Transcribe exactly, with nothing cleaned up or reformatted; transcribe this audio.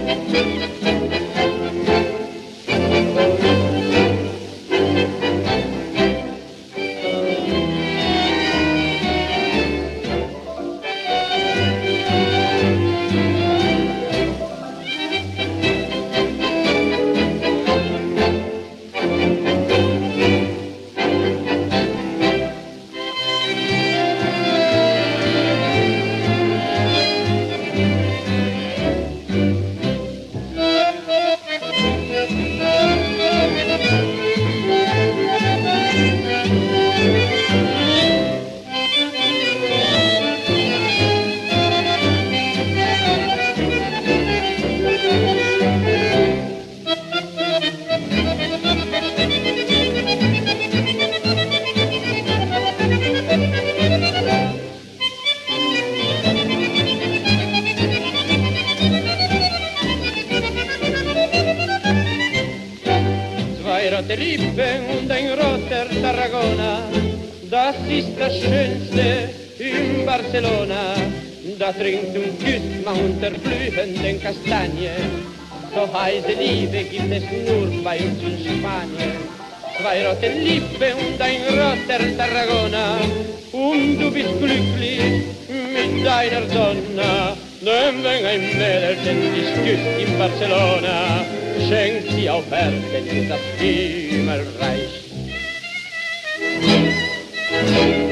rote Lippen und ein roter Tarragona, das ist das Schönste in Barcelona. Da trinkt und küsst man unter blühenden Kastanien. So heiße Liebe gibt es nur bei uns in Spanien. Zwei rote Lippen und ein roter Tarragona, und du bist glücklich mit deiner Donna. Denn wenn ein Mädchen dich küsst in Barcelona, schenkt sie auf Erden das Himmelreich.